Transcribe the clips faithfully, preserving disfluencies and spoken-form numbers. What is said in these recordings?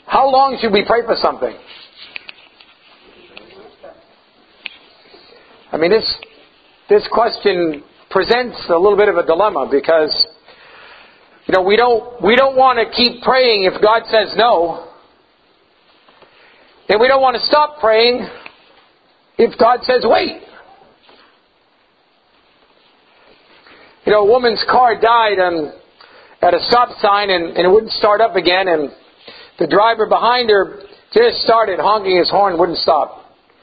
How long should we pray for something? I mean, this this question presents a little bit of a dilemma because, you know, we don't we don't want to keep praying if God says no. And we don't want to stop praying if God says wait. You know, a woman's car died on, at a stop sign and, and it wouldn't start up again, and the driver behind her just started honking his horn, wouldn't stop.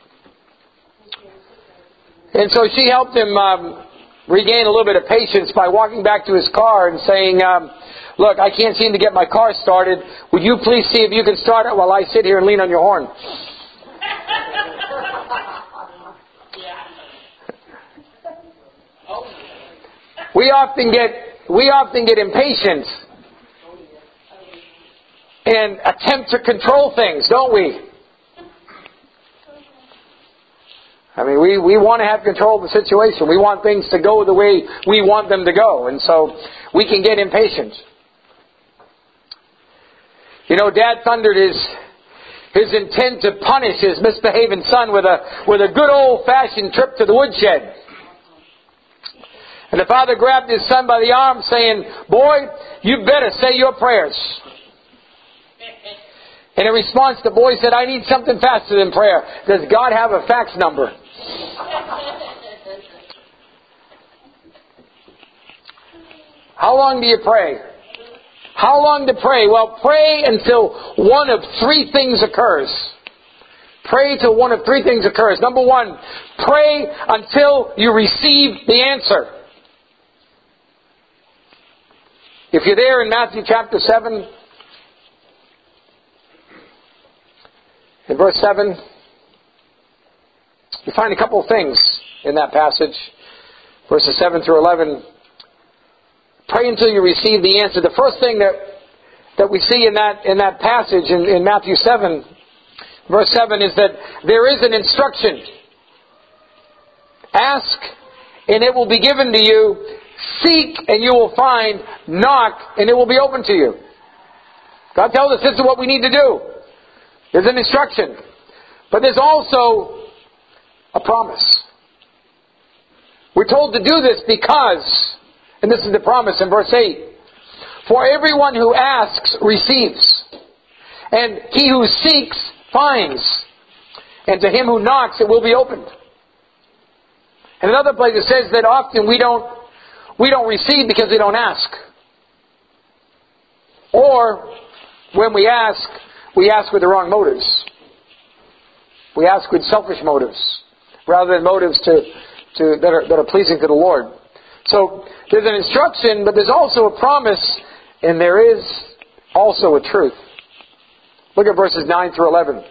And so she helped him um, regain a little bit of patience by walking back to his car and saying, um, look, I can't seem to get my car started. Would you please see if you can start it while I sit here and lean on your horn? We often get we often get impatient and attempt to control things, don't we? I mean, we, we want to have control of the situation. We want things to go the way we want them to go. And so we can get impatient. You know, Dad thundered his his intent to punish his misbehaving son with a with a good old-fashioned trip to the woodshed. And the father grabbed his son by the arm saying, boy, you better say your prayers. And in response, the boy said, I need something faster than prayer. Does God have a fax number? How long do you pray? How long to pray? Well, pray until one of three things occurs. Pray till one of three things occurs. Number one, pray until you receive the answer. If you're there in Matthew chapter seven, in verse seven, you find a couple of things in that passage. Verses seven through eleven. Pray until you receive the answer. The first thing that that we see in that in that passage in, in Matthew seven, verse seven, is that there is an instruction. Ask, and it will be given to you. Seek, and you will find. Knock, and it will be open to you. God tells us this is what we need to do. There's an instruction. But there's also a promise. We're told to do this because, and this is the promise in verse eight, for everyone who asks receives, and he who seeks finds, and to him who knocks it will be opened. And another place it says that often we don't we don't receive because we don't ask. Or when we ask, we ask with the wrong motives. We ask with selfish motives rather than motives to, to that are that are pleasing to the Lord. So there's an instruction, but there's also a promise, and there is also a truth. Look at verses nine through eleven.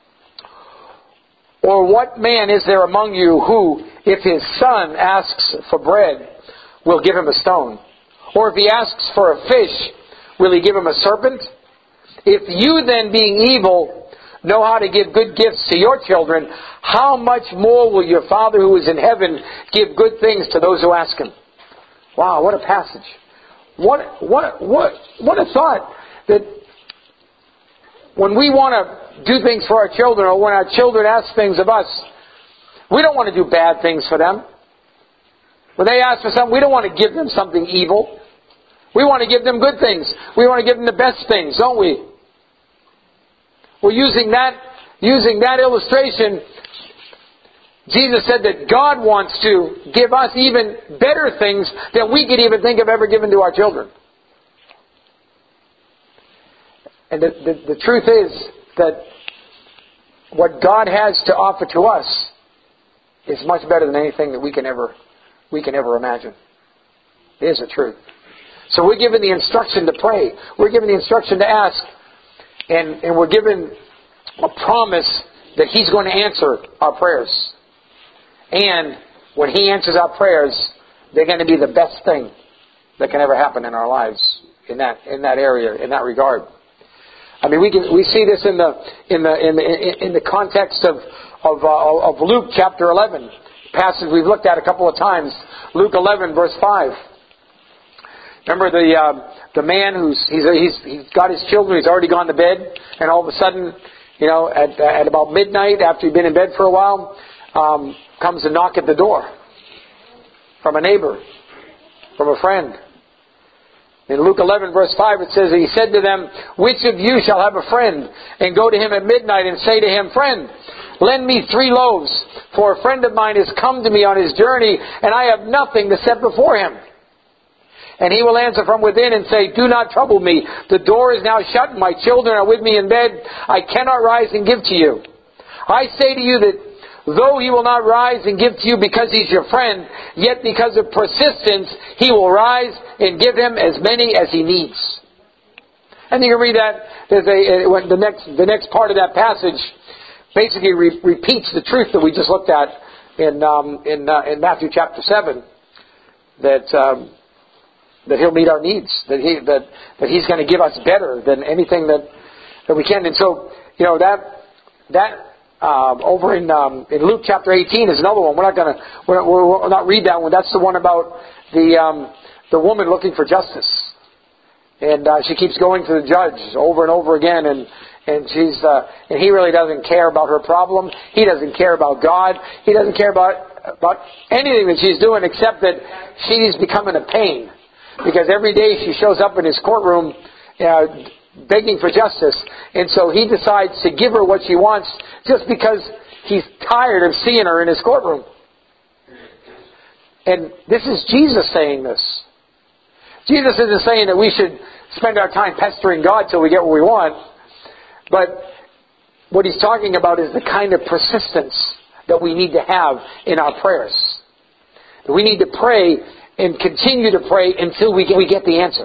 Or what man is there among you who, if his son asks for bread, will give him a stone? Or if he asks for a fish, will he give him a serpent? If you then, being evil, know how to give good gifts to your children, how much more will your Father who is in heaven give good things to those who ask him? Wow, what a passage. What what what what a thought that when we want to do things for our children, or when our children ask things of us, we don't want to do bad things for them. When they ask for something, we don't want to give them something evil. We want to give them good things. We want to give them the best things, don't we? Well, using that, using that illustration, Jesus said that God wants to give us even better things than we could even think of ever giving to our children. And the, the, the truth is that what God has to offer to us is much better than anything that we can ever we can ever imagine. It is the truth. So we're given the instruction to pray. We're given the instruction to ask. And, and we're given a promise that He's going to answer our prayers. And when He answers our prayers, they're going to be the best thing that can ever happen in our lives in that in that area, in that regard. I mean, we can we see this in the in the in the in the context of of, uh, of Luke chapter eleven, passage we've looked at a couple of times. Luke eleven verse five. Remember the uh, the man who's he's, he's he's got his children. He's already gone to bed, and all of a sudden, you know, at at about midnight, after he'd been in bed for a while, um, comes a knock at the door from a neighbor, from a friend. In Luke eleven, verse five, it says, He said to them, Which of you shall have a friend, and go to him at midnight, and say to him, Friend, lend me three loaves, for a friend of mine has come to me on his journey, and I have nothing to set before him. And he will answer from within and say, Do not trouble me. The door is now shut, and my children are with me in bed. I cannot rise and give to you. I say to you that though he will not rise and give to you because he's your friend, yet because of persistence, he will rise and give him as many as he needs. And you can read that. There's a, when the next the next part of that passage basically re- repeats the truth that we just looked at in um, in uh, in Matthew chapter seven. That um, that he'll meet our needs. That he that that he's going to give us better than anything that that we can. And so you know that that. Uh, over in um, in Luke chapter eighteen is another one. We're not going to we're, we're, we're not read that one. That's the one about the um, the woman looking for justice, and uh, she keeps going to the judge over and over again, and and she's uh, and he really doesn't care about her problem. He doesn't care about God. He doesn't care about about anything that she's doing except that she's becoming a pain, because every day she shows up in his courtroom. Uh, begging for justice, and so he decides to give her what she wants just because he's tired of seeing her in his courtroom. And this is Jesus saying this. Jesus isn't saying that we should spend our time pestering God till we get what we want, but what he's talking about is the kind of persistence that we need to have in our prayers. We need to pray and continue to pray until we get, we get the answer.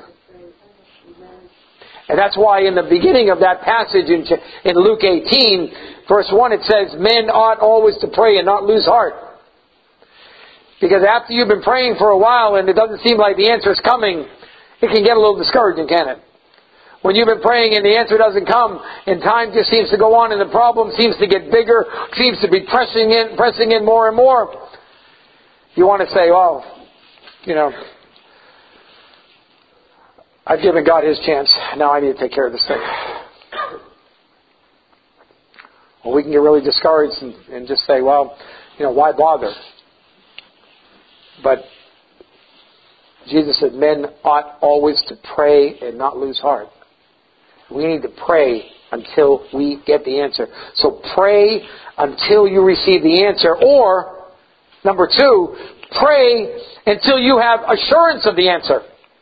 And that's why in the beginning of that passage in, in Luke eighteen, verse one, it says, Men ought always to pray and not lose heart. Because after you've been praying for a while and it doesn't seem like the answer is coming, it can get a little discouraging, can't it? When you've been praying and the answer doesn't come, and time just seems to go on and the problem seems to get bigger, seems to be pressing in, pressing in more and more, you want to say, well, you know, I've given God His chance. Now I need to take care of this thing. Well, we can get really discouraged and, and just say, well, you know, why bother? But Jesus said men ought always to pray and not lose heart. We need to pray until we get the answer. So pray until you receive the answer. Or, number two, pray until you have assurance of the answer.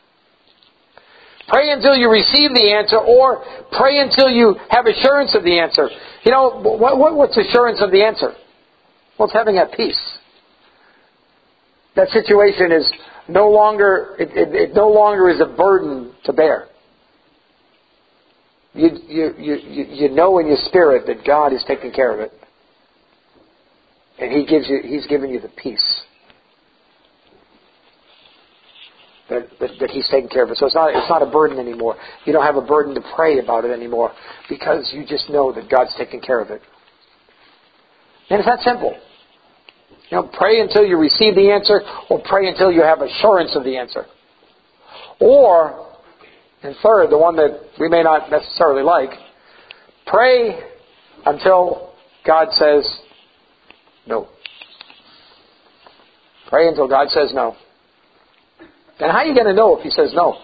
Pray until you receive the answer, or pray until you have assurance of the answer. You know, what, what, what's assurance of the answer? Well, it's having that peace. That situation is no longer, it, it, it no longer is a burden to bear. You, you, you, you know in your spirit that God is taking care of it. And He gives you, He's given you the peace. That, that, that He's taking care of it. So it's not it's not a burden anymore. You don't have a burden to pray about it anymore because you just know that God's taking care of it. And it's that simple. You know, pray until you receive the answer, or pray until you have assurance of the answer. Or, and third, the one that we may not necessarily like, pray until God says no. Pray until God says no. And how are you going to know if He says no?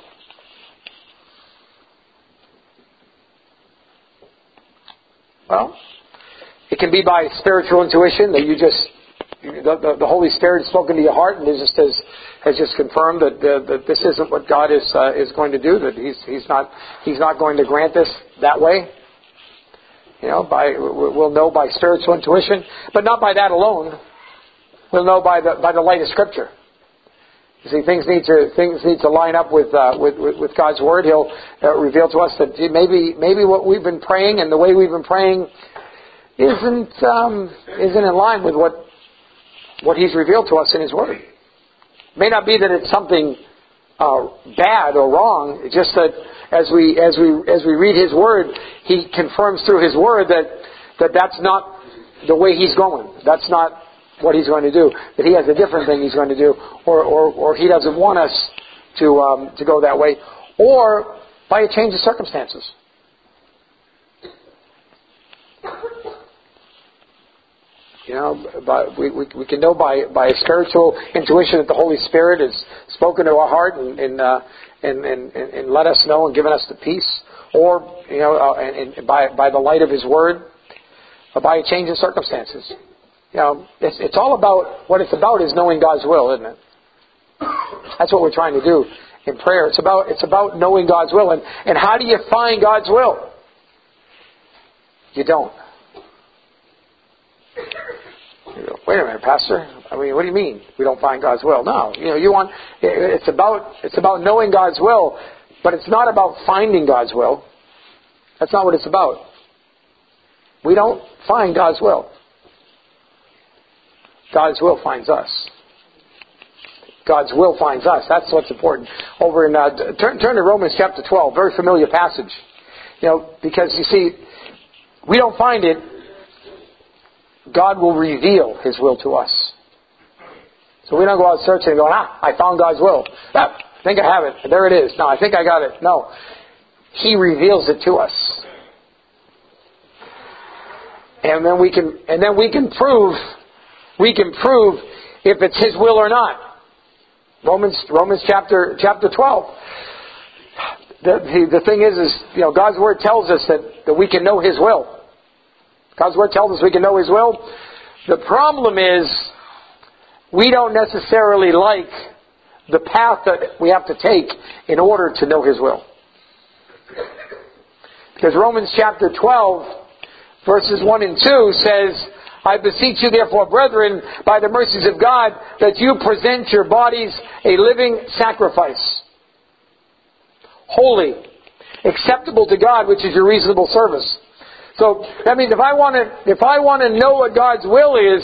Well, it can be by spiritual intuition that you just, the, the, the Holy Spirit has spoken to your heart and it just has, has just confirmed that, uh, that this isn't what God is uh, is going to do. That He's He's not He's not going to grant this that way. You know, by we'll know by spiritual intuition, but not by that alone. We'll know by the by the light of Scripture. You see, things need to things need to line up with uh, with, with with God's Word. He'll uh, reveal to us that maybe maybe what we've been praying and the way we've been praying isn't um, isn't in line with what what He's revealed to us in His Word. It may not be that it's something uh, bad or wrong. It's just that as we as we as we read His Word, He confirms through His Word that that that's not the way He's going. That's not what He's going to do, that He has a different thing He's going to do, or, or, or He doesn't want us to um, to go that way, or by a change of circumstances. You know, by, we, we we can know by by a spiritual intuition that the Holy Spirit has spoken to our heart and and, uh, and, and, and and let us know and given us the peace, or you know, uh, and, and by by the light of His Word, or by a change in circumstances. You know, it's it's all about what it's about is knowing God's will, isn't it? That's what we're trying to do in prayer. It's about it's about knowing God's will, and and how do you find God's will? You don't. You go, wait a minute, Pastor. I mean, what do you mean we don't find God's will? No, you know, you want. It's about it's about knowing God's will, but it's not about finding God's will. That's not what it's about. We don't find God's will. God's will finds us. God's will finds us. That's what's important. Over in uh, turn, turn to Romans chapter twelve, very familiar passage. You know, because you see, we don't find it. God will reveal His will to us. So we don't go out searching and go, ah, I found God's will. Ah, I think I have it. There it is. No, I think I got it. No. He reveals it to us. And then we can and then we can prove we can prove if it's His will or not. Romans Romans chapter chapter twelve. The, the, the thing is is you know God's Word tells us that, that we can know His will. God's Word tells us we can know His will. The problem is we don't necessarily like the path that we have to take in order to know His will. Because Romans chapter twelve, verses one and two says, I beseech you therefore, brethren, by the mercies of God, that you present your bodies a living sacrifice, holy, acceptable to God, which is your reasonable service. So that means if I want to, if I want to know what God's will is,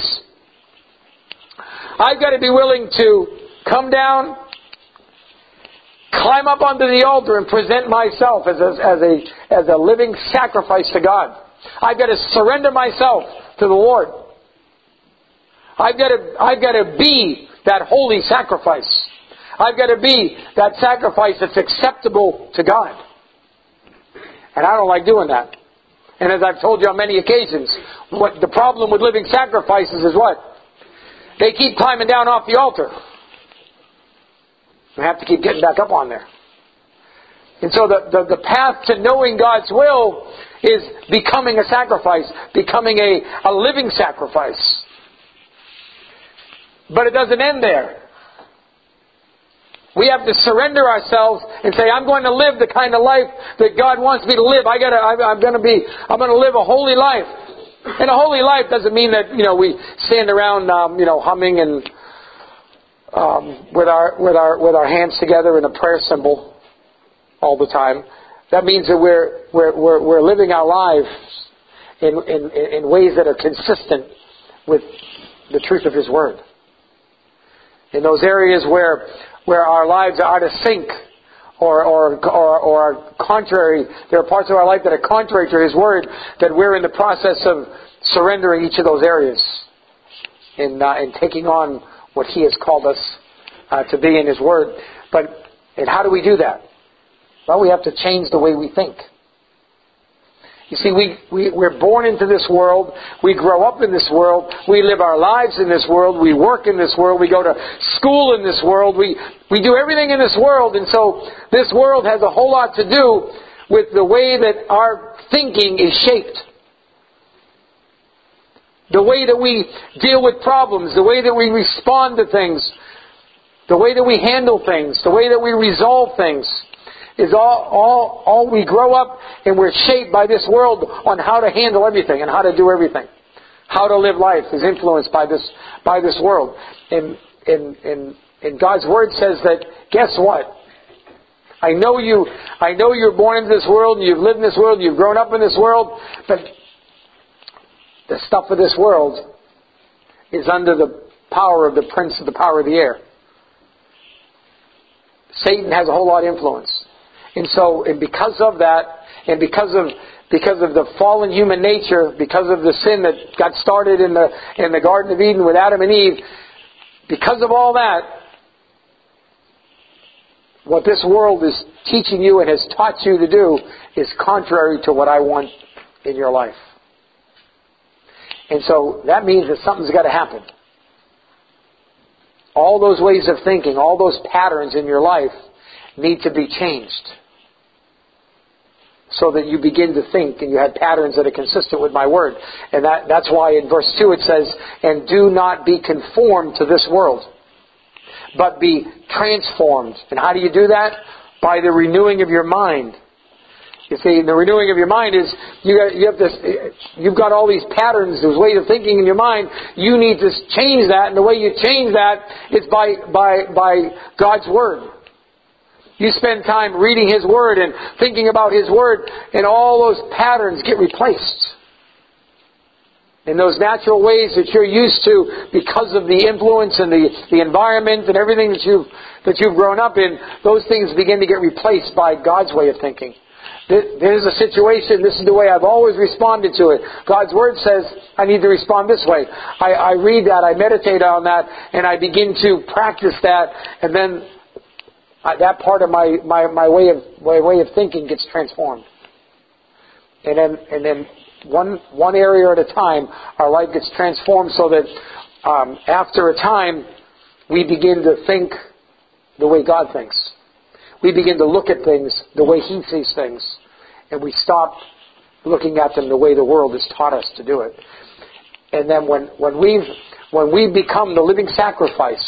I've got to be willing to come down, climb up onto the altar, and present myself as a, as a as a living sacrifice to God. I've got to surrender myself to the Lord. I've got to I've got to be that holy sacrifice. I've got to be that sacrifice that's acceptable to God. And I don't like doing that. And as I've told you on many occasions, what the problem with living sacrifices is what? They keep climbing down off the altar. We have to keep getting back up on there. And so the, the, the path to knowing God's will is becoming a sacrifice, becoming a, a living sacrifice. But it doesn't end there. We have to surrender ourselves and say, I'm going to live the kind of life that God wants me to live. I gotta, I'm going to be, I'm going to live a holy life. And a holy life doesn't mean that, you know, we stand around, um, you know, humming and um, with our with our with our hands together in a prayer symbol all the time. That means that we're we're we're, we're living our lives in, in in ways that are consistent with the truth of His Word. In those areas where where our lives are out of sync or or or, or are contrary, there are parts of our life that are contrary to His Word, that we're in the process of surrendering each of those areas and uh, and taking on what He has called us uh, to be in His Word. But and how do we do that? Well, we have to change the way we think. You see, we, we, we're born into this world. We grow up in this world. We live our lives in this world. We work in this world. We go to school in this world. We, we do everything in this world. And so this world has a whole lot to do with the way that our thinking is shaped. The way that we deal with problems. The way that we respond to things. The way that we handle things. The way that we resolve things. Is all, all, all we grow up and we're shaped by this world on how to handle everything and how to do everything. How to live life is influenced by this, by this world. And, and, and, and God's Word says that, guess what? I know you, I know you're born into this world and you've lived in this world, you've grown up in this world, but the stuff of this world is under the power of the prince of the power of the air. Satan has a whole lot of influence. And so, and because of that, and because of because of the fallen human nature, because of the sin that got started in the in the Garden of Eden with Adam and Eve, because of all that, what this world is teaching you and has taught you to do is contrary to what I want in your life. And so that means that something's got to happen. All those ways of thinking, all those patterns in your life need to be changed so that you begin to think and you have patterns that are consistent with my word. And that, that's why in verse two it says, and do not be conformed to this world, but be transformed. And how do you do that? By the renewing of your mind. You see, the renewing of your mind is you got, you have this. You've got all these patterns, those ways of thinking in your mind. You need to change that, and the way you change that is by by by God's word. You spend time reading His word and thinking about His word, and all those patterns get replaced. In those natural ways that you're used to because of the influence and the, the environment and everything that you've that you've grown up in, those things begin to get replaced by God's way of thinking. There's a situation, this is the way I've always responded to it. God's Word says I need to respond this way. I, I read that, I meditate on that, and I begin to practice that, and then I, that part of my, my, my, way of, my way of thinking gets transformed. And then, and then one, one area at a time, our life gets transformed so that um, after a time, we begin to think the way God thinks. We begin to look at things the way He sees things. And we stop looking at them the way the world has taught us to do it. And then when, when we've when we become the living sacrifice,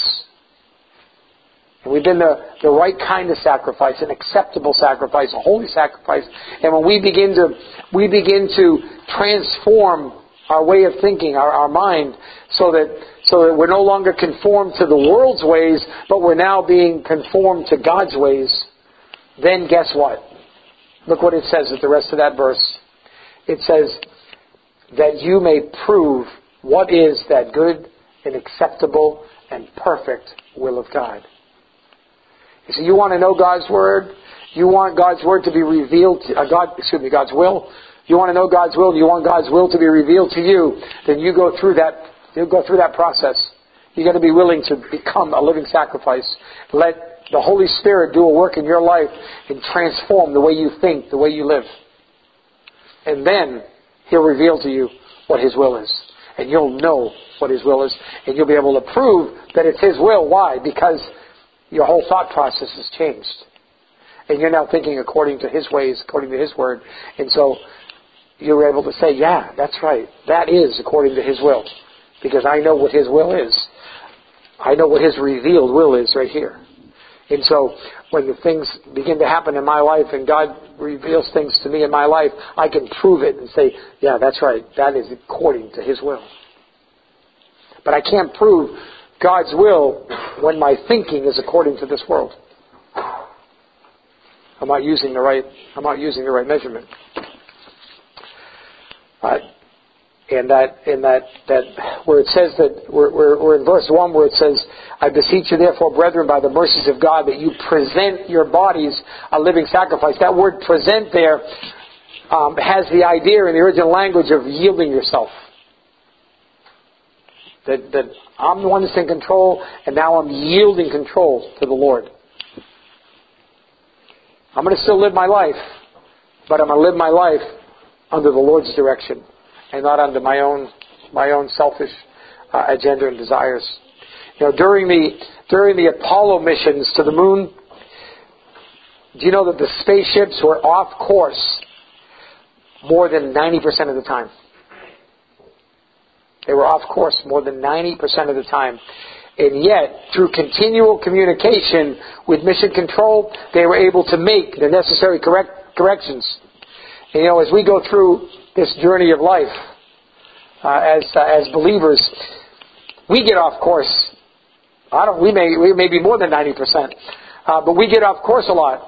and we've been the, the right kind of sacrifice, an acceptable sacrifice, a holy sacrifice, and when we begin to we begin to transform our way of thinking, our, our mind, so that so that we're no longer conformed to the world's ways, but we're now being conformed to God's ways, then guess what? Look what it says at the rest of that verse. It says, that you may prove what is that good and acceptable and perfect will of God. You see, you want to know God's Word? You want God's Word to be revealed, to, uh, God, excuse me, God's will? You want to know God's will? You want God's will to be revealed to you? Then you go through that. You go through that process. You got to be willing to become a living sacrifice. Let the Holy Spirit do a work in your life and transform the way you think, the way you live. And then He'll reveal to you what His will is. And you'll know what His will is. And you'll be able to prove that it's His will. Why? Because your whole thought process has changed. And you're now thinking according to His ways, according to His Word. And so you're able to say, yeah, that's right. That is according to His will. Because I know what His will is. I know what His revealed will is right here. And so when the things begin to happen in my life and God reveals things to me in my life, I can prove it and say, yeah, that's right. That is according to His will. But I can't prove God's will when my thinking is according to this world. I'm not using the right, I'm not using the right measurement. Uh, And that, in that, that where it says that, we're, we're, we're in verse one where it says, I beseech you therefore, brethren, by the mercies of God, that you present your bodies a living sacrifice. That word present there um, has the idea in the original language of yielding yourself. That, that I'm the one that's in control, and now I'm yielding control to the Lord. I'm going to still live my life, but I'm going to live my life under the Lord's direction. And not under my own my own selfish uh, agenda and desires. You know, during the during the Apollo missions to the moon, do you know that the spaceships were off course more than ninety percent of the time? They were off course more than ninety percent of the time. And yet, through continual communication with mission control, they were able to make the necessary correct corrections. And, you know, as we go through this journey of life uh, as uh, as believers, we get off course. I don't. We may we may be more than ninety percent, uh, but we get off course a lot.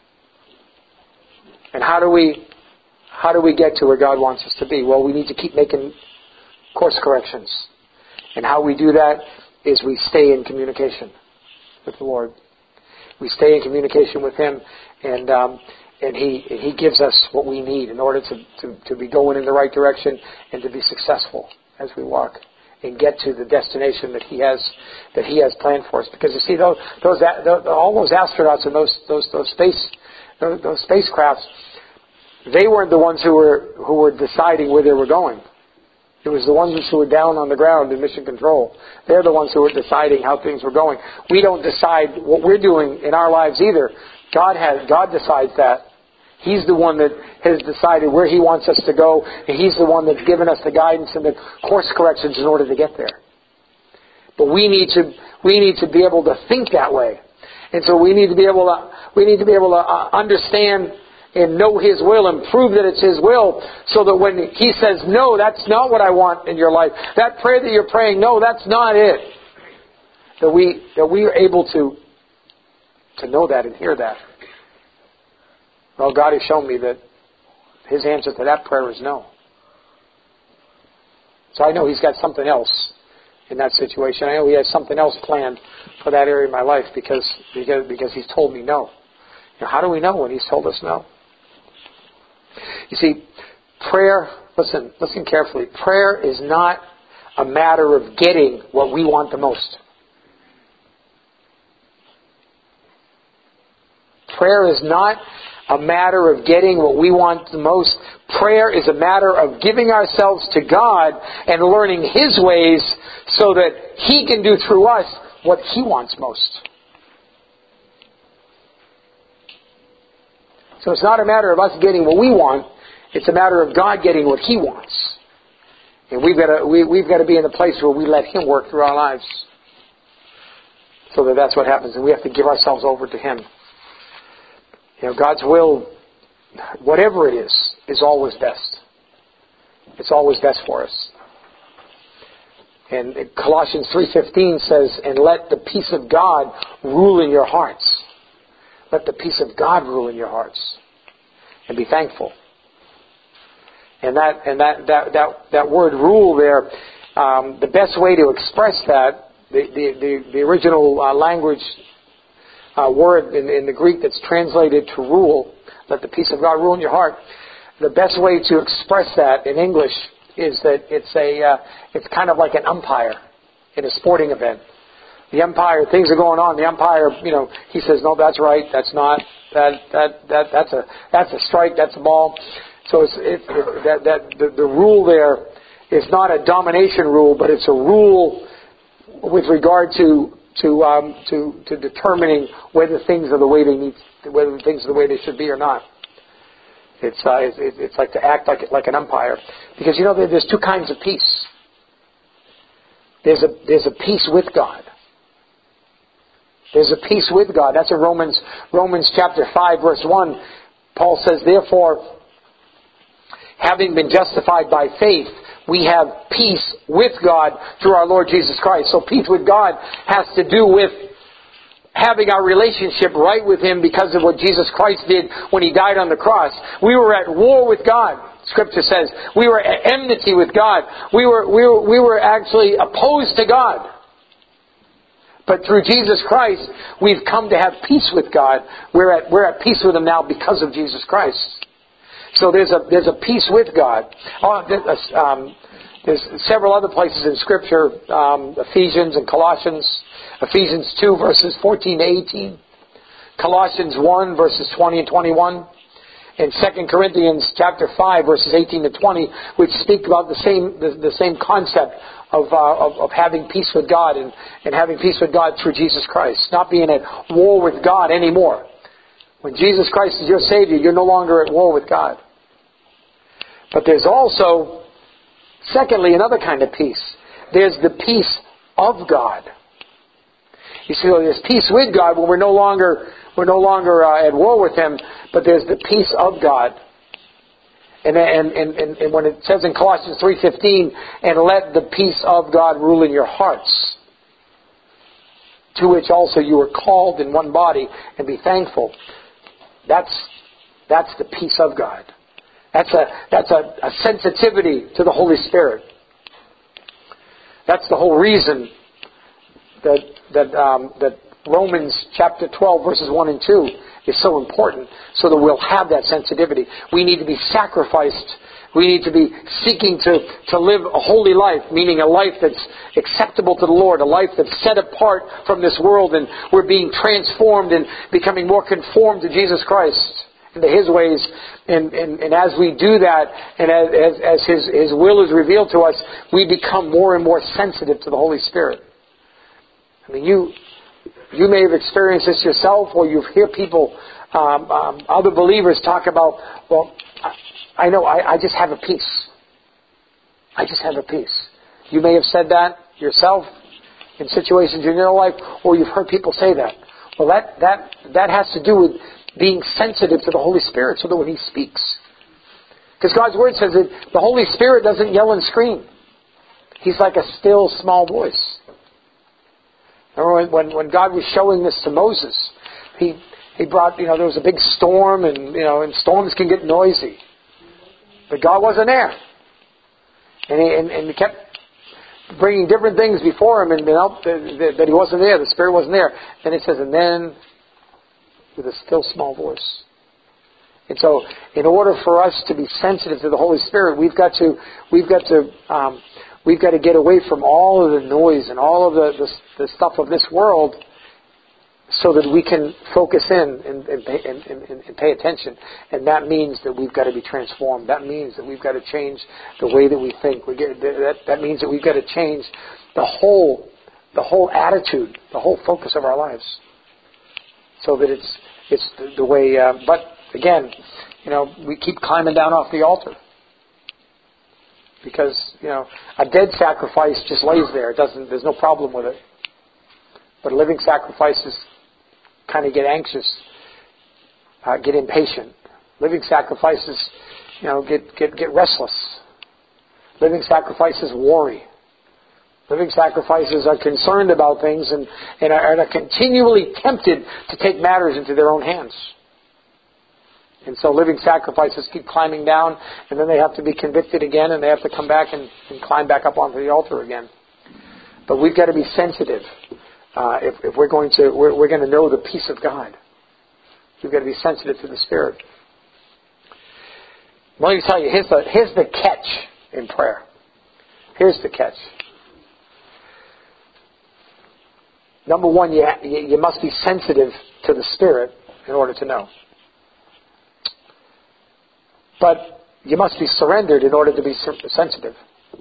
And how do we how do we get to where God wants us to be? Well, we need to keep making course corrections, and how we do that is we stay in communication with the Lord. We stay in communication with Him, and. Um, And He He gives us what we need in order to, to, to be going in the right direction and to be successful as we walk and get to the destination that He has that He has planned for us. Because you see, those, those all those astronauts and those those those space those, those spacecrafts, they weren't the ones who were who were deciding where they were going. It was the ones who were down on the ground in mission control. They're the ones who were deciding how things were going. We don't decide what we're doing in our lives either. God has God decides that. He's the one that has decided where He wants us to go, and He's the one that's given us the guidance and the course corrections in order to get there. But we need to we need to be able to think that way, and so we need to be able to we need to be able to uh, understand and know His will and prove that it's His will, so that when He says, no, that's not what I want in your life, that prayer that you're praying, no, that's not it, that we that we are able to to know that and hear that. Well, God has shown me that His answer to that prayer is no. So I know He's got something else in that situation. I know He has something else planned for that area of my life because because, because He's told me no. Now, how do we know when He's told us no? You see, prayer, listen, listen carefully. Prayer is not a matter of getting what we want the most. Prayer is not a matter of getting what we want the most. Prayer is a matter of giving ourselves to God and learning His ways so that He can do through us what He wants most. So it's not a matter of us getting what we want. It's a matter of God getting what He wants. And we've got to, we, we've got to be in a place where we let Him work through our lives. So that that's what happens. And we have to give ourselves over to Him. You know, God's will, whatever it is, is always best. It's always best for us. And Colossians three fifteen says, and let the peace of God rule in your hearts. Let the peace of God rule in your hearts. And be thankful. And that and that that that, that word rule there, um, the best way to express that, the the, the, the original uh, language uh, word in, in the Greek that's translated to rule, let the peace of God rule in your heart. The best way to express that in English is that it's a uh, it's kind of like an umpire in a sporting event. The umpire, things are going on. The umpire, you know, he says, no, that's right, that's not, that that that that's a that's a strike, that's a ball. So it's it, it, that that the, the rule there is not a domination rule, but it's a rule with regard to to um, to to determining whether things are the way they need, whether things are the way they should be or not. It's uh, it's, it's like to act like like an umpire, because you know there's two kinds of peace. There's a there's a peace with God. There's a peace with God. That's in Romans Romans chapter five verse one. Paul says, therefore, having been justified by faith, we have peace with God through our Lord Jesus Christ. So peace with God has to do with having our relationship right with Him because of what Jesus Christ did when He died on the cross. We were at war with God. Scripture says we were at enmity with God. We were we were we were actually opposed to God. But through Jesus Christ, we've come to have peace with God. We're at we're at peace with Him now because of Jesus Christ. So there's a there's a peace with God. Oh, there's, um, there's several other places in Scripture, um, Ephesians and Colossians. Ephesians two verses fourteen to eighteen. Colossians one verses twenty and twenty-one. And Second Corinthians chapter five verses eighteen to twenty, which speak about the same the, the same concept of, uh, of of having peace with God and, and having peace with God through Jesus Christ. Not being at war with God anymore. When Jesus Christ is your Savior, you're no longer at war with God. But there's also, secondly, another kind of peace. There's the peace of God. You see, there's peace with God when we're no longer we're no longer uh, at war with Him, but there's the peace of God. And, and, and, and when it says in Colossians three fifteen, and let the peace of God rule in your hearts, to which also you are called in one body, and be thankful. That's that's the peace of God. That's a that's a, a sensitivity to the Holy Spirit. That's the whole reason that that um, that Romans chapter twelve verses one and two is so important, so that we'll have that sensitivity. We need to be sacrificed We need to be seeking to, to live a holy life, meaning a life that's acceptable to the Lord, a life that's set apart from this world, and we're being transformed and becoming more conformed to Jesus Christ and to His ways. And, and, and as we do that, and as, as, as His, His will is revealed to us, we become more and more sensitive to the Holy Spirit. I mean, you you may have experienced this yourself, or you hear people, um, um, other believers talk about, well, I know, I, I just have a peace. I just have a peace. You may have said that yourself in situations in your life, or you've heard people say that. Well, that, that, that has to do with being sensitive to the Holy Spirit so that when He speaks. Because God's Word says that the Holy Spirit doesn't yell and scream. He's like a still, small voice. Remember when, when God was showing this to Moses, He, he brought, you know, there was a big storm, and, you know, and storms can get noisy. But God wasn't there. And he, and, and he kept bringing different things before Him, and you know, that, that He wasn't there, the Spirit wasn't there. Then it says, and then with a still small voice. And so, in order for us to be sensitive to the Holy Spirit, we've got to, we've got to, um, we've got to get away from all of the noise and all of the, the, the stuff of this world, so that we can focus in and, and, pay, and, and, and pay attention. And that means that we've got to be transformed. That means that we've got to change the way that we think. We get, that, that means that we've got to change the whole, the whole attitude, the whole focus of our lives, so that it's it's the, the way. Uh, but again, you know, we keep climbing down off the altar, because you know a dead sacrifice just lays there. It doesn't. There's no problem with it. But living sacrifices kind of get anxious, uh, get impatient. Living sacrifices, you know, get, get, get restless. Living sacrifices worry. Living sacrifices are concerned about things and, and, are, and are continually tempted to take matters into their own hands. And so living sacrifices keep climbing down, and then they have to be convicted again, and they have to come back and, and climb back up onto the altar again. But we've got to be sensitive. Uh, if, if we're going to, we're, we're going to know the peace of God. We've got to be sensitive to the Spirit. Let me tell you, here's the, here's the catch in prayer. Here's the catch. Number one, you, you must be sensitive to the Spirit in order to know. But you must be surrendered in order to be sensitive.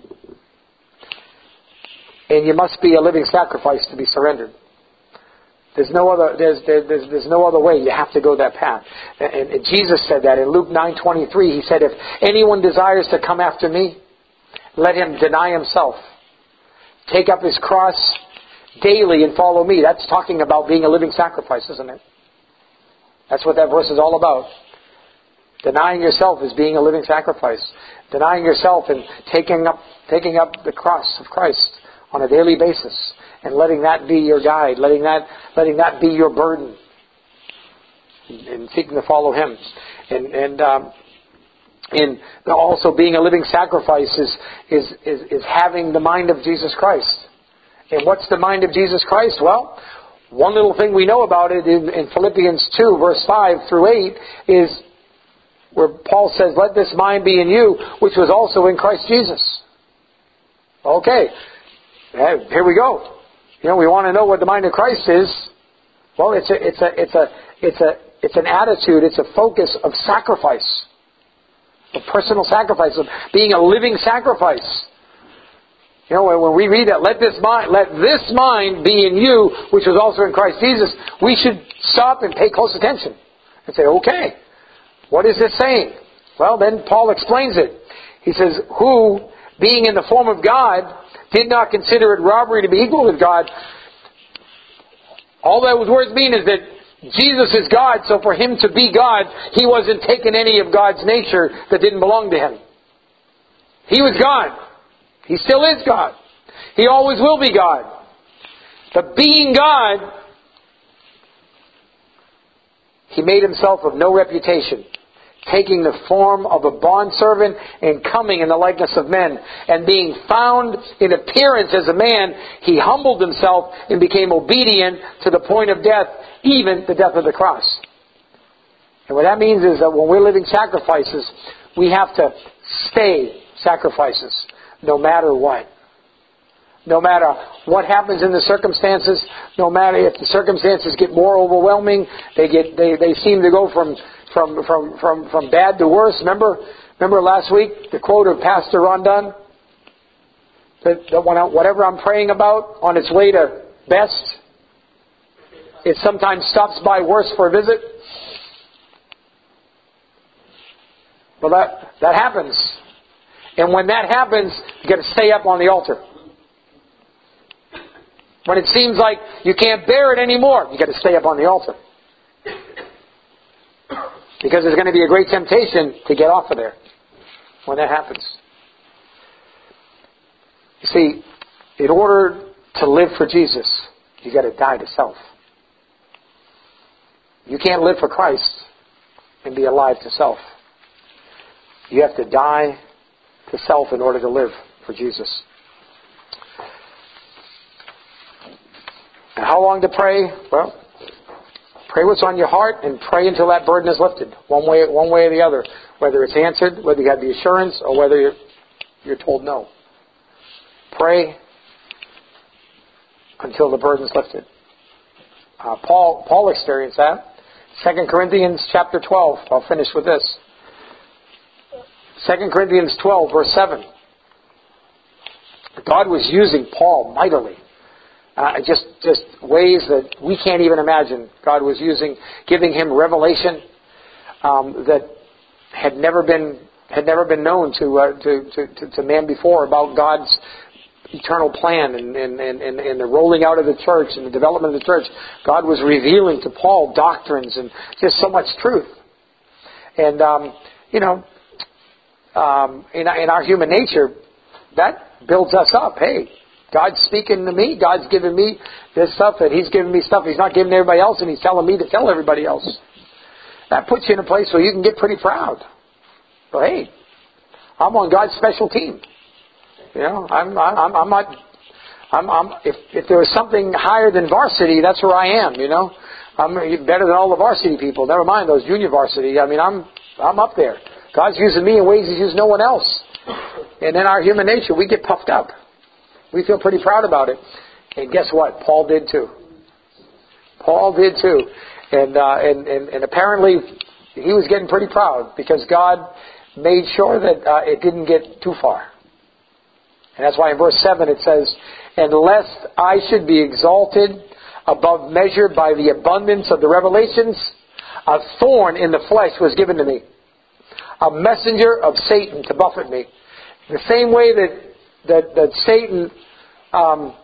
And you must be a living sacrifice to be surrendered. There's no other. There's there, there's there's no other way. You have to go that path. And, and Jesus said that in Luke nine twenty-three. He said, "If anyone desires to come after me, let him deny himself, take up his cross daily, and follow me." That's talking about being a living sacrifice, isn't it? That's what that verse is all about. Denying yourself is being a living sacrifice. Denying yourself and taking up taking up the cross of Christ on a daily basis, and letting that be your guide, letting that letting that be your burden, and seeking to follow Him, and and um, and also being a living sacrifice is, is is is having the mind of Jesus Christ. And what's the mind of Jesus Christ? Well, one little thing we know about it in, in Philippians two, verse five through eight, is where Paul says, "Let this mind be in you, which was also in Christ Jesus." Okay. Here we go. You know, we want to know what the mind of Christ is. Well, it's a, it's a, it's a, it's a, it's an attitude. It's a focus of sacrifice, of personal sacrifice, of being a living sacrifice. You know, when we read that, let this mind, let this mind be in you, which was also in Christ Jesus, we should stop and pay close attention and say, okay, what is this saying? Well, then Paul explains it. He says, "Who, being in the form of God, did not consider it robbery to be equal with God." All those words mean is that Jesus is God, so for Him to be God, He wasn't taking any of God's nature that didn't belong to Him. He was God. He still is God. He always will be God. But being God, He made Himself of no reputation, taking the form of a bondservant and coming in the likeness of men. And being found in appearance as a man, He humbled Himself and became obedient to the point of death, even the death of the cross. And what that means is that when we're living sacrifices, we have to stay sacrifices, no matter what. No matter what happens in the circumstances, no matter if the circumstances get more overwhelming, they get they, they seem to go from from, from, from, from bad to worse. Remember remember last week the quote of Pastor Rondon? That, that when I, whatever I'm praying about on its way to best, it sometimes stops by worse for a visit. Well, that that happens. And when that happens, you got to stay up on the altar. When it seems like you can't bear it anymore, you got to stay up on the altar. Because there's going to be a great temptation to get off of there when that happens. You see, in order to live for Jesus, you got to die to self. You can't live for Christ and be alive to self. You have to die to self in order to live for Jesus. And how long to pray? Well, pray what's on your heart and pray until that burden is lifted. One way, one way or the other. Whether it's answered, whether you have the assurance, or whether you're, you're told no. Pray until the burden is lifted. Uh, Paul, Paul experienced that. Second Corinthians chapter twelve. I'll finish with this. Second Corinthians twelve, verse seven. God was using Paul mightily. Uh, just, just ways that we can't even imagine. God was using, giving him revelation um, that had never been had never been known to, uh, to, to to man before about God's eternal plan and, and, and, and the rolling out of the church and the development of the church. God was revealing to Paul doctrines and just so much truth. And um, you know, um, in, in our human nature, that builds us up. Hey, God's speaking to me. God's giving me this stuff, and He's giving me stuff He's not giving everybody else, and He's telling me to tell everybody else. That puts you in a place where you can get pretty proud. Well, hey, I'm on God's special team. You know, I'm I'm I'm not. I'm, I'm if if there was something higher than varsity, that's where I am. You know, I'm better than all the varsity people. Never mind those junior varsity. I mean, I'm I'm up there. God's using me in ways He's used no one else. And in our human nature, we get puffed up. We feel pretty proud about it. And guess what? Paul did too. Paul did too. And, uh, and, and, and apparently he was getting pretty proud because God made sure that uh, it didn't get too far. And that's why in verse seven it says, "And lest I should be exalted above measure by the abundance of the revelations, a thorn in the flesh was given to me, a messenger of Satan to buffet me." The same way that that, that Satan um,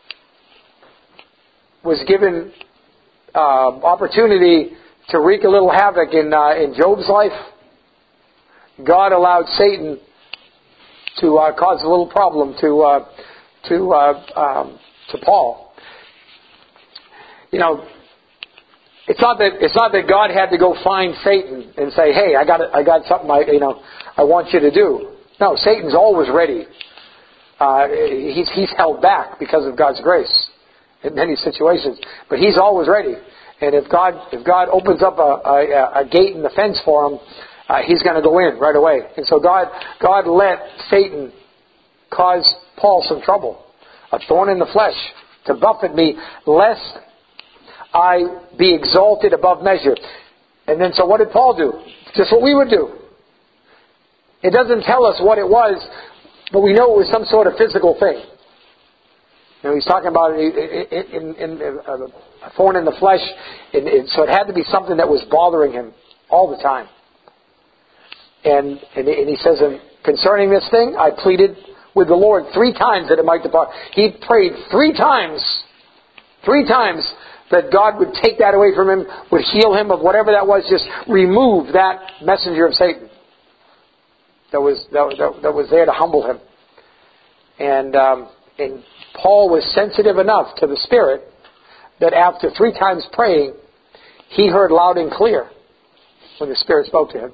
was given uh, opportunity to wreak a little havoc in uh, in Job's life, God allowed Satan to uh, cause a little problem to uh, to uh, um, to Paul. You know, it's not that it's not that God had to go find Satan and say, "Hey, I got I got something I you know I want you to do." No, Satan's always ready. Uh, he's he's held back because of God's grace in many situations, but he's always ready. And if God if God opens up a, a, a gate in the fence for him, uh, he's going to go in right away. And so God God let Satan cause Paul some trouble, a thorn in the flesh, to buffet me, lest I be exalted above measure. And then so what did Paul do? Just what we would do. It doesn't tell us what it was, but we know it was some sort of physical thing. You know, he's talking about in, in, in, in a thorn in the flesh, and, and so it had to be something that was bothering him all the time. And, and, and he says, and concerning this thing, I pleaded with the Lord three times that it might depart. He prayed three times, three times that God would take that away from him, would heal him of whatever that was, just remove that messenger of Satan that was that, that, that was there to humble him. And um, and Paul was sensitive enough to the Spirit that after three times praying, he heard loud and clear when the Spirit spoke to him.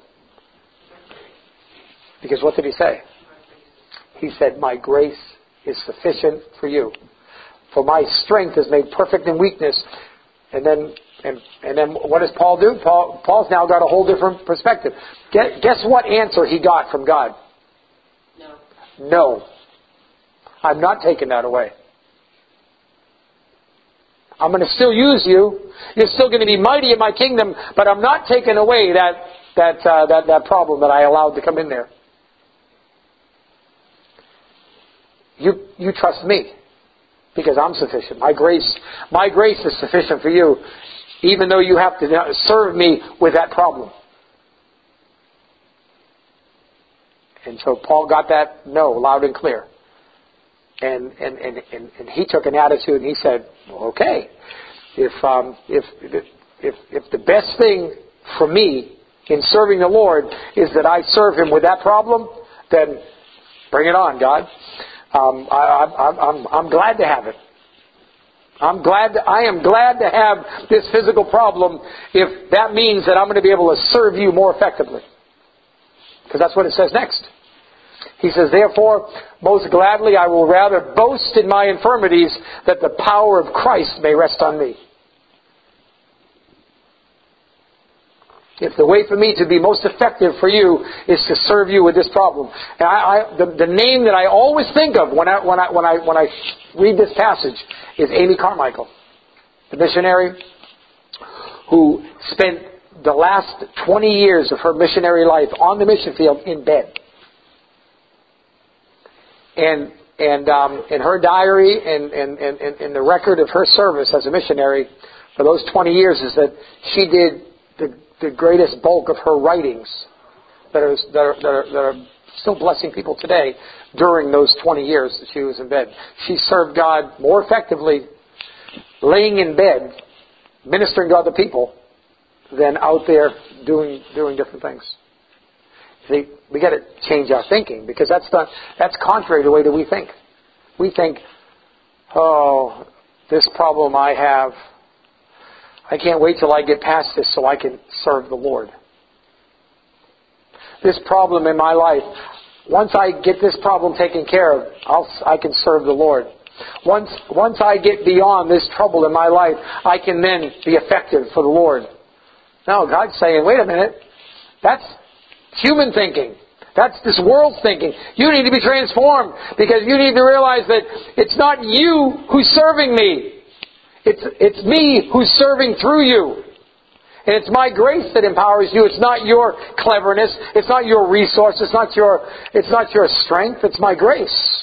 Because what did he say? He said, "My grace is sufficient for you, for my strength is made perfect in weakness." And then, and, and then, what does Paul do? Paul, Paul's now got a whole different perspective. Guess, guess what answer he got from God? No. No. I'm not taking that away. I'm going to still use you. You're still going to be mighty in my kingdom, but I'm not taking away that that uh, that that problem that I allowed to come in there. You you trust me because I'm sufficient. My grace my grace is sufficient for you, even though you have to serve me with that problem. And so Paul got that no loud and clear. And and, and, and and he took an attitude and he said, well, okay, if um if if if the best thing for me in serving the Lord is that I serve Him with that problem, then bring it on, God. Um, I, I, I'm I'm glad to have it. I'm glad. To, I am glad to have this physical problem if that means that I'm going to be able to serve You more effectively. Because that's what it says next. He says, therefore, most gladly I will rather boast in my infirmities that the power of Christ may rest on me. If the way for me to be most effective for You is to serve You with this problem. And I, I, the, the name that I always think of when I, when, I, when, I, when I read this passage is Amy Carmichael, the missionary who spent the last twenty years of her missionary life on the mission field in bed. And and um, in her diary and, and, and, and the record of her service as a missionary for those twenty years is that she did the, the greatest bulk of her writings that are, that, are, that, are, that are still blessing people today during those twenty years that she was in bed. She served God more effectively laying in bed, ministering to other people, than out there doing doing different things. See, we got to change our thinking because that's not that's contrary to the way that we think. We think, oh, this problem I have, I can't wait till I get past this so I can serve the Lord. This problem in my life, once I get this problem taken care of, I'll, I can serve the Lord. Once once I get beyond this trouble in my life, I can then be effective for the Lord. No, God's saying, wait a minute, that's human thinking. That's this world's thinking. You need to be transformed because you need to realize that it's not you who's serving me. It's, it's me who's serving through you. And it's my grace that empowers you. It's not your cleverness. It's not your resource. It's not your, it's not your strength. It's my grace.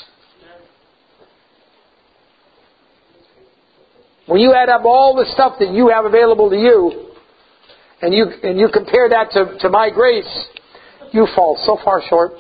When you add up all the stuff that you have available to you, and you and you compare that to, to my grace, you fall so far short.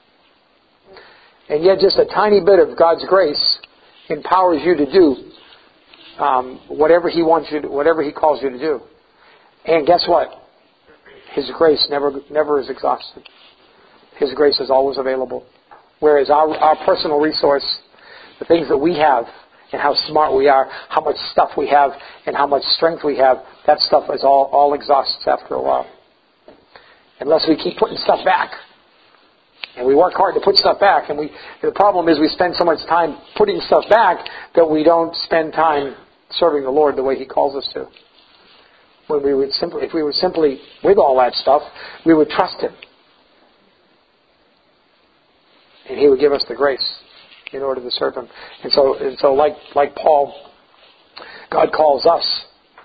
And yet just a tiny bit of God's grace empowers you to do um, whatever He wants you to, whatever He calls you to do. And guess what? His grace never never is exhausted. His grace is always available. Whereas our, our personal resource, the things that we have, and how smart we are, how much stuff we have, and how much strength we have, that stuff is all, all exhausts after a while. Unless we keep putting stuff back. And we work hard to put stuff back. And we the problem is we spend so much time putting stuff back that we don't spend time serving the Lord the way He calls us to. When we would simply, if we were simply with all that stuff, we would trust Him. And He would give us the grace in order to serve Him. And so, and so like, like Paul, God calls us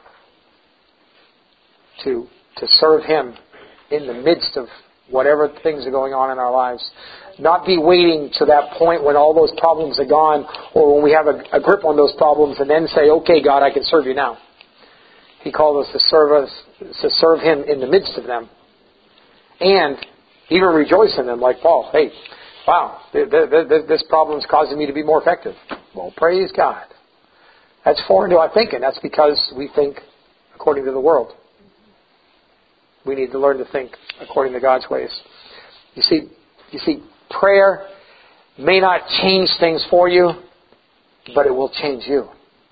to, to serve Him in the midst of whatever things are going on in our lives. Not be waiting to that point when all those problems are gone or when we have a, a grip on those problems and then say, okay, God, I can serve You now. He called us to serve us, to serve Him in the midst of them. And even rejoice in them like Paul. Hey, wow, this problem is causing me to be more effective. Well, praise God. That's foreign to our thinking. That's because we think according to the world. We need to learn to think according to God's ways. You see, you see, prayer may not change things for you, but it will change you.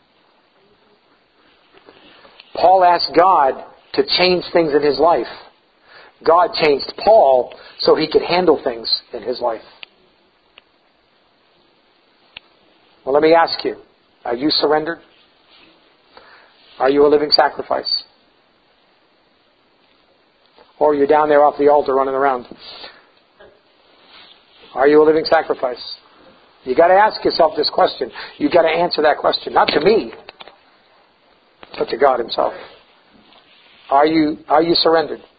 Paul asked God to change things in his life. God changed Paul so he could handle things in his life. Well, let me ask you, are you surrendered? Are you a living sacrifice? Or are you down there off the altar running around? Are you a living sacrifice? You got to ask yourself this question. You got to answer that question, not to me, but to God Himself. Are you are you surrendered?